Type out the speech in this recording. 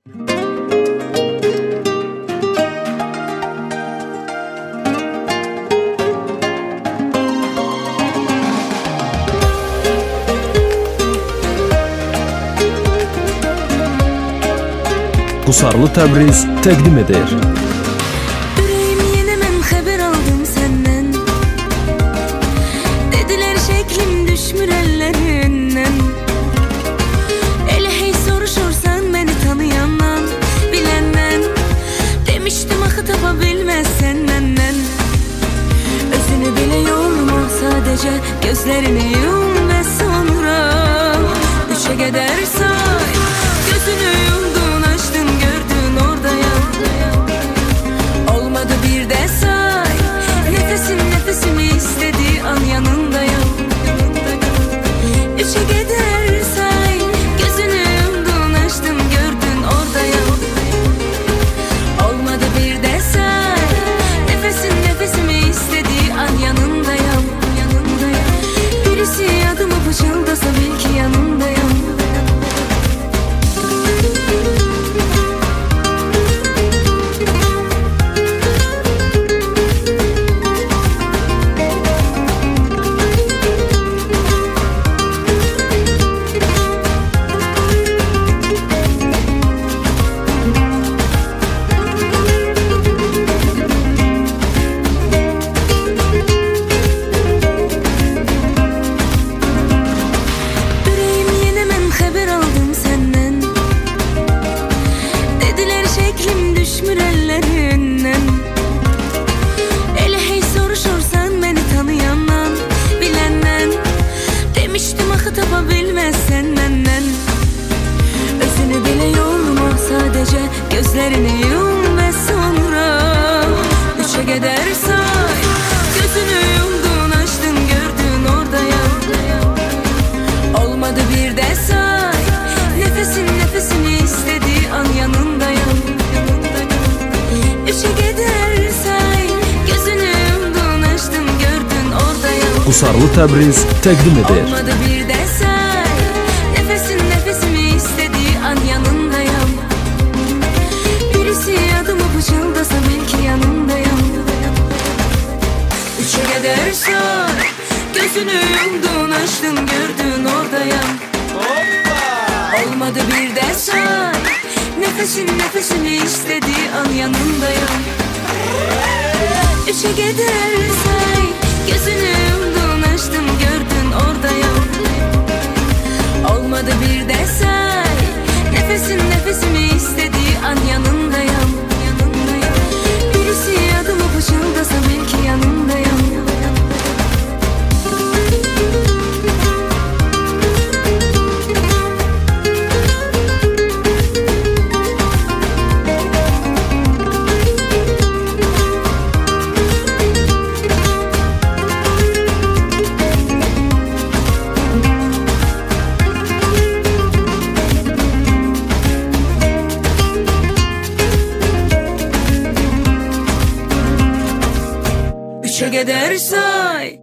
Qusarlı Təbriz təqdim edir. Ürəyim yenə mən xəbər aldım səndən. Dedilər şəklim düşmür əllərindən. Elə hey soruşursan məni tanıyandan, biləndən. Demişdim axı tapa bilməzsən məndən. Özünü belə yorma, sadəcə gözlərini yum və sonra 3'e qədər say. Gözünü yumdun, açdın, gördün oradayam. Olmadı bir de say. Nefesin nefesimi istediği an yanındayım. 3'e kadar say. Gözünü yumdun, açtın, gördün oradayım. Olmadı bir de say. Nefesin nefesimi istediği an yanındayım. Birisi adımı fısıldasa bil ki yanındayım. Gözlerini yum ve sonra 3'e kadar say. Gözünü yumdun, açtın, gördün oradayım. Olmadı bir de say. Nefesin nefesini istediği an yanındayım. 3'e kadar say. Gözünü yumdun, açtın, gördün oradayım. Qusarlı Təbriz təqdim edir. Olmadı bir de say. Nefesin nefesimi istediği an yanındayım. Birisi adımı fısıldasa bil ki yanındayım. 3'e kadar say. Gözünü yumdun, açtın, gördün oradayım. Olmadı bir de say. Nefesin nefesini istediği an yanındayım. 3'e kadar say. Gözünü yumdun, açtın, gördün oradayım. Olmadı bir de say. Nefesin nefesimi istediği an yanındayım. Birisi adımı fısıldasa bil ki yanındayım. Üçe kadar say.